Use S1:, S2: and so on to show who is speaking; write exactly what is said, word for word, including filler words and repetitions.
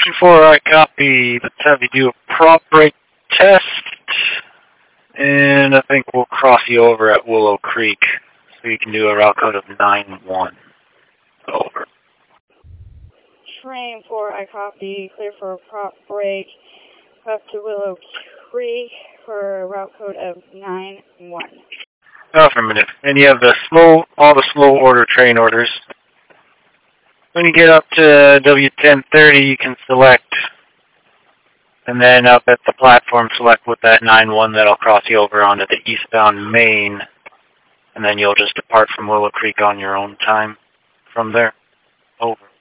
S1: Before I copy, let's have you do a prop break test, and I think we'll cross you over at Willow Creek, so you can do a route code of nine one. Over.
S2: Train four, I copy, clear for a prop break, up to Willow Creek for a route code of nine one.
S1: Affirmative. And you have the slow, all the slow order train orders. When you get up to W ten thirty, you can select, and then up at the platform, select with that nine one that'll cross you over onto the eastbound main, and then you'll just depart from Willow Creek on your own time from there. Over.